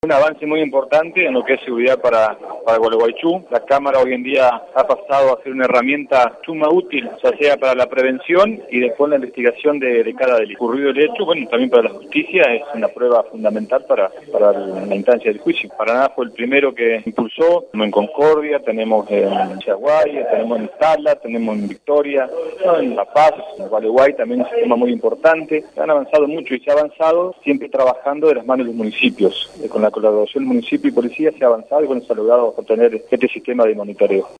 Un avance muy importante en lo que es seguridad para Gualeguaychú. La Cámara hoy en día ha pasado a ser una herramienta suma útil, ya sea para la prevención y después la investigación de cada delito. Ocurrido el hecho, bueno, también para la justicia es una prueba fundamental para la instancia del juicio. Paraná fue el primero que impulsó, tenemos en Concordia, tenemos en Chaguay, tenemos en Tala, tenemos en Victoria, en La Paz, en Gualeguay también es un tema muy importante. Han avanzado mucho y se ha avanzado siempre trabajando de las manos de los municipios, con la colaboración del municipio y policía se ha avanzado y bueno, se ha logrado obtener este sistema de monitoreo.